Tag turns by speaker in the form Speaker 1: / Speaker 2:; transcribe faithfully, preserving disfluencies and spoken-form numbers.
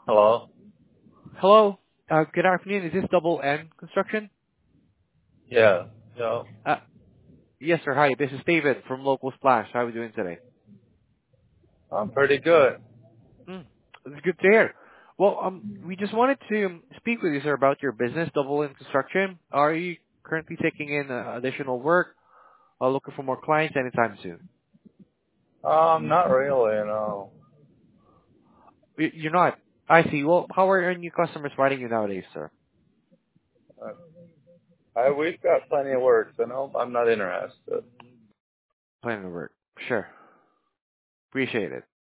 Speaker 1: Hello?
Speaker 2: Hello. Uh, good afternoon. Is this Double N Construction?
Speaker 1: Yeah. Yeah.
Speaker 2: Uh, yes, sir. Hi. This is David from Local Splash. How are we doing today?
Speaker 1: I'm pretty good.
Speaker 2: Mm, it's good to hear. Well, um, we just wanted to um, speak with you, sir, about your business, Double N Construction. Are you currently taking in uh, additional work or looking for more clients anytime soon?
Speaker 1: Um, not really, no.
Speaker 2: Y- You're not. I see. Well, how are your new customers finding you nowadays, sir?
Speaker 1: Uh, I, we've got plenty of work, so no, I'm not interested.
Speaker 2: Planning to work. Sure. Appreciate it.